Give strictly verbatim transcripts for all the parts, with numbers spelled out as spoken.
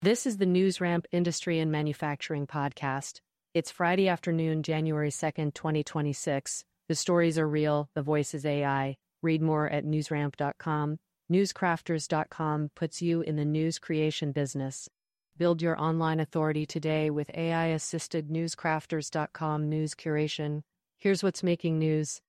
This is the NewsRamp Industry and Manufacturing Podcast. It's Friday afternoon, January second, twenty twenty-six. The stories are real, the voice is A I. Read more at newsramp dot com. newscrafters dot com puts you in the news creation business. Build your online authority today with A I-assisted newscrafters dot com news curation. Here's what's making news.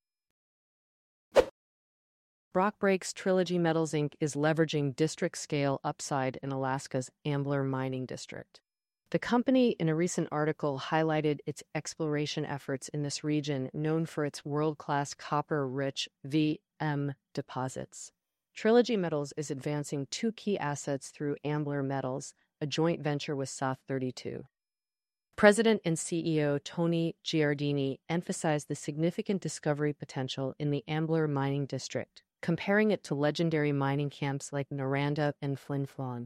Brock Breaks Trilogy Metals Incorporated is leveraging district-scale upside in Alaska's Ambler Mining District. The company, in a recent article, highlighted its exploration efforts in this region, known for its world-class copper-rich V M deposits. Trilogy Metals is advancing two key assets through Ambler Metals, a joint venture with South thirty-two. President and C E O Tony Giardini emphasized the significant discovery potential in the Ambler Mining District, comparing it to legendary mining camps like Noranda and Flin Flon.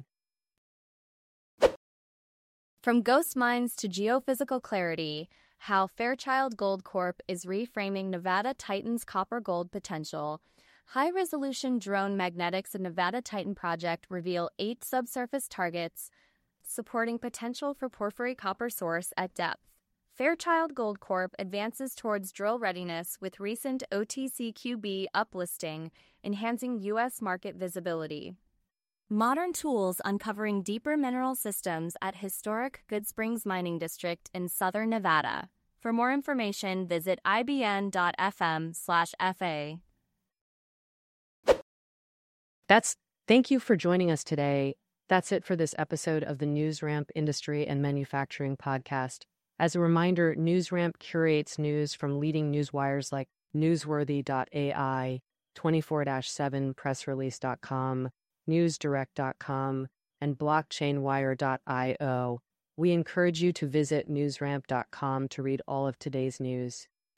From ghost mines to geophysical clarity, how Fairchild Gold Corp is reframing Nevada Titan's copper-gold potential. High-resolution drone magnetics and Nevada Titan project reveal eight subsurface targets, supporting potential for porphyry copper source at depth. Fairchild Gold Corp advances towards drill readiness with recent O T C Q B uplisting, enhancing U S market visibility. Modern tools uncovering deeper mineral systems at historic Goodsprings Mining District in southern Nevada. For more information, visit I B N dot F M slash F A. That's thank you for joining us today. That's it for this episode of the NewsRamp Industry and Manufacturing Podcast. As a reminder, NewsRamp curates news from leading newswires like newsworthy dot A I, twenty-four seven press release dot com, newsdirect dot com, and blockchain wire dot I O. We encourage you to visit newsramp dot com to read all of today's news.